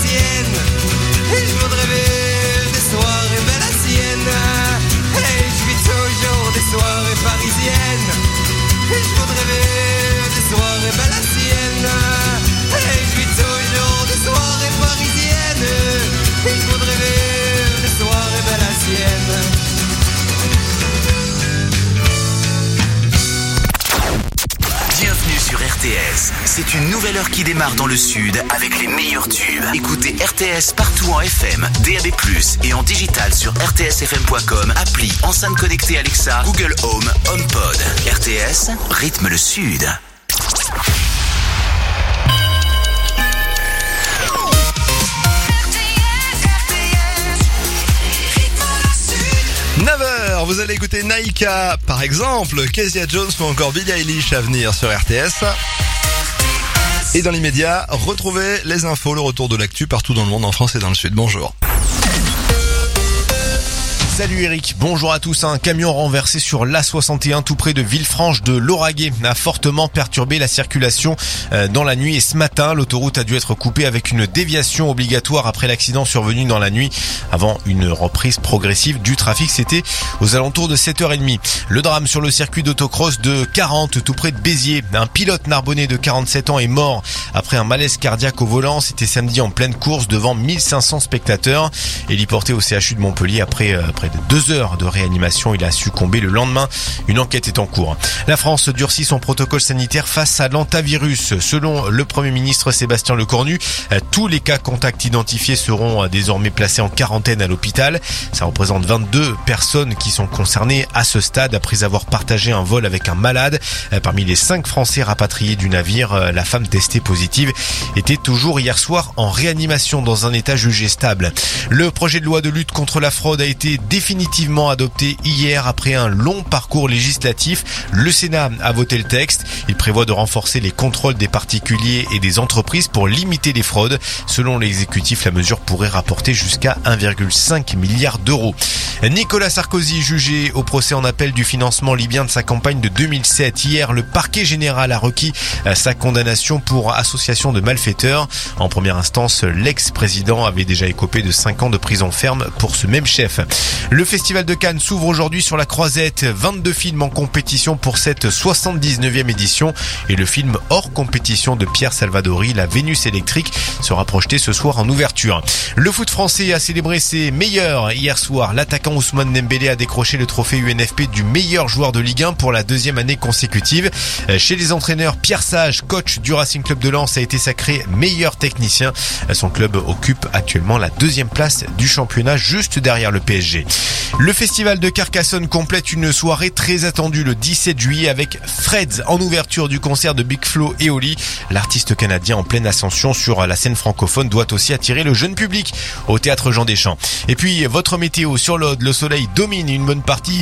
parisienne. Et je voudrais vivre des soirées balassiennes. Et je vis toujours des soirées parisiennes. Et je voudrais vivre des soirées balassiennes. Et je vis toujours des soirées parisiennes. Et je voudrais vivre des soirées balassiennes. Bienvenue sur RTS. C'est une nouvelle heure qui démarre dans le sud avec les meilleurs tubes. Écoutez RTS partout en FM, DAB+, et en digital sur rtsfm.com, appli, enceinte connectée Alexa, Google Home, HomePod. RTS, rythme le sud. 9h, vous allez écouter Naïka, par exemple, Kezia Jones ou encore Billie Eilish à venir sur RTS. Et dans l'immédiat, retrouvez les infos, le retour de l'actu partout dans le monde, en France et dans le sud. Bonjour. Salut Eric, bonjour à tous. Un camion renversé sur l'A61 tout près de Villefranche de Lauragais a fortement perturbé la circulation dans la nuit et ce matin, l'autoroute a dû être coupée avec une déviation obligatoire après l'accident survenu dans la nuit avant une reprise progressive du trafic. C'était aux alentours de 7h30. Le drame sur le circuit d'autocross de 40 tout près de Béziers. Un pilote narbonnais de 47 ans est mort après un malaise cardiaque au volant. C'était samedi en pleine course devant 1500 spectateurs. Héliporté au CHU de Montpellier après près de 2 heures de réanimation, il a succombé le lendemain. Une enquête est en cours. La France durcit son protocole sanitaire face à l'antavirus. Selon le Premier ministre Sébastien Lecornu, tous les cas contacts identifiés seront désormais placés en quarantaine à l'hôpital. Ça représente 22 personnes qui sont concernées à ce stade après avoir partagé un vol avec un malade. Parmi les 5 Français rapatriés du navire, la femme testée positive était toujours hier soir en réanimation dans un état jugé stable. Le projet de loi de lutte contre la fraude a été définitivement adopté hier après un long parcours législatif. Le Sénat a voté le texte. Il prévoit de renforcer les contrôles des particuliers et des entreprises pour limiter les fraudes. Selon l'exécutif, la mesure pourrait rapporter jusqu'à 1,5 milliard d'euros. Nicolas Sarkozy jugé au procès en appel du financement libyen de sa campagne de 2007. Hier, le parquet général a requis sa condamnation pour association de malfaiteurs. En première instance, l'ex-président avait déjà écopé de 5 ans de prison ferme pour ce même chef. Le Festival de Cannes s'ouvre aujourd'hui sur la Croisette. 22 films en compétition pour cette 79e édition. Et le film hors compétition de Pierre Salvadori, La Vénus électrique, sera projeté ce soir en ouverture. Le foot français a célébré ses meilleurs hier soir. L'attaquant Ousmane Dembélé a décroché le trophée UNFP du meilleur joueur de Ligue 1 pour la 2e année consécutive. Chez les entraîneurs, Pierre Sage, coach du Racing Club de Lens, a été sacré meilleur technicien. Son club occupe actuellement la 2e place du championnat, juste derrière le PSG. Le festival de Carcassonne complète une soirée très attendue le 17 juillet avec Freds en ouverture du concert de Big Flo et Oli. L'artiste canadien en pleine ascension sur la scène francophone doit aussi attirer le jeune public au théâtre Jean Deschamps. Et puis votre météo sur l'Aude, le soleil domine une bonne partie